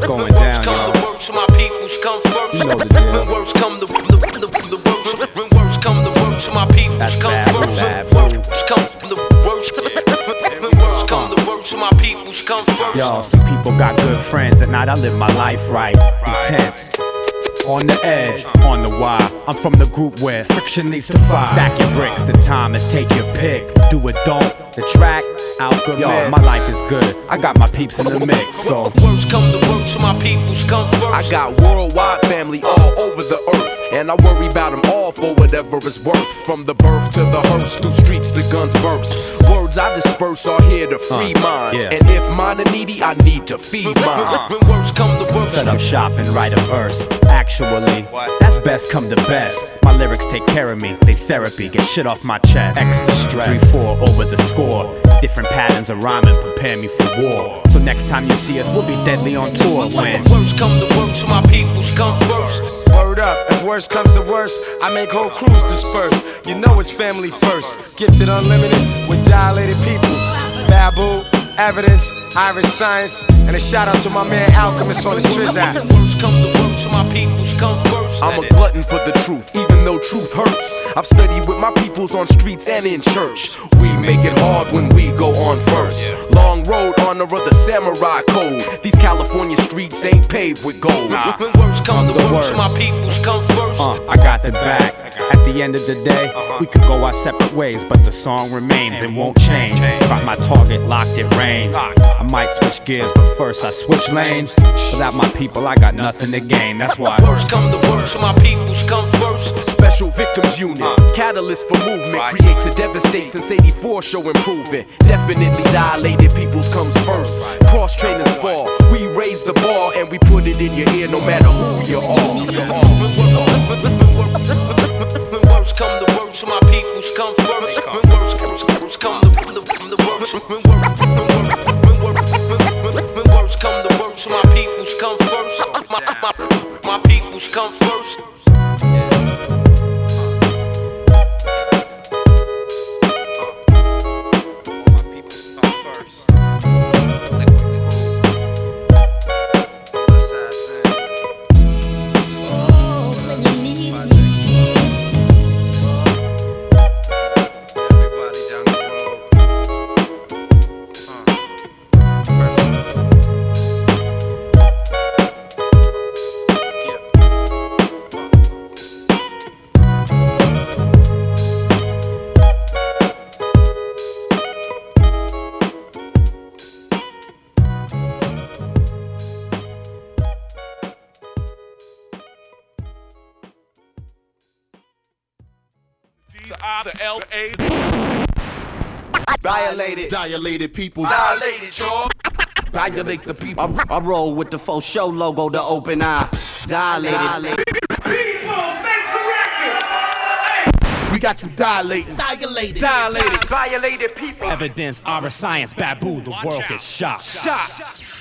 going down, come y'all. the worst, my peoples come first. You know the deal. When worst come the worst, when worst come the worst, my peoples That's come bad, first. bad. Worst come the worst. When worst come the worst, my peoples come first. Yo, some people got good friends. At night I live my life right. Intense. On the edge, on the wire. I'm from the group where friction leads to fire. Stack your bricks, the time is take your pick. Do it, don't. The track, out good. Yo, my life is good. I got my peeps in the mix, so. Worst come the worst, my peoples come first. I got worldwide family all over the earth, and I worry about them all for whatever it's worth. From the birth to the hearse, through streets the guns burst. Words I disperse are here to free minds, yeah. and if mine are needy, I need to feed mine. When worst come the worst. Set up shop and write a verse. Actually, that's best come to best. My lyrics take care of me, they therapy, get shit off my chest. Extra stress, 3-4 over the score. Different patterns of rhyming prepare me for war. So next time you see us, we'll be deadly on tour. When worst come the worst, my peoples come first. Word up, if worst comes to worst, I make whole crews disperse. You know it's family first. Gifted unlimited with dilated people. Babu, Evidence, Irish Science, and a shout out to my man Alchemist on the Triz app. Worst come the worst, my peoples come first. I'm a glutton for the truth, even though truth hurts. I've studied with my peoples on streets and in church. We make it hard when we go on first. Long road, honor of the samurai code. These California streets ain't paved with gold. When worst come the worst, my peoples come first. I got the back. At the end of the day, we could go our separate ways, but the song remains and won't change. Got my target locked at range. I might switch gears, but first I switch lanes. Without my people, I got nothing to gain. That's why Worst come the worst, my peoples come first. Special Victims Unit, catalyst for movement, create to devastate since 84, show improvement. Definitely dilated peoples comes first. Cross train and spar, we raise the bar and we put it in your ear no matter who you are. When worst come the worst, my peoples come first. When worst come the worst. When worst come the worst, my peoples come first. My peoples come first. The L.A. Dilated people. Dilated, y'all. Dilate the people. I roll with the faux show logo, the open eye. Dilated. We got you dilating. Dilated people. evidence, Irish Science, Babu, the world gets shocked.